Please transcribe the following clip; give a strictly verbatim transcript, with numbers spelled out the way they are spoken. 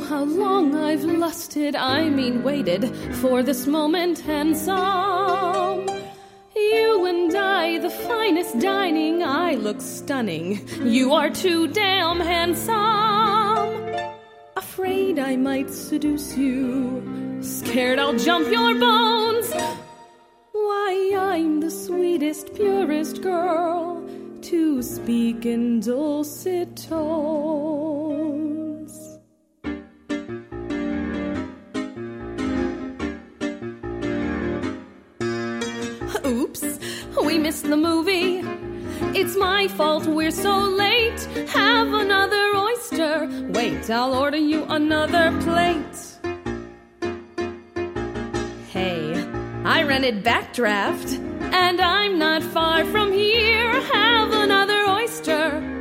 how long I've lusted, I mean waited, for this moment handsome. You and I, the finest dining, I look stunning. You are too damn handsome. Afraid I might seduce you, scared I'll jump your bones. Why, I'm the sweetest, purest girl to speak in dulcet tones. Oops, we missed the movie. It's my fault we're so late. Have another oyster. Wait, I'll order you another plate. Hey, I rented Backdraft, and I'm not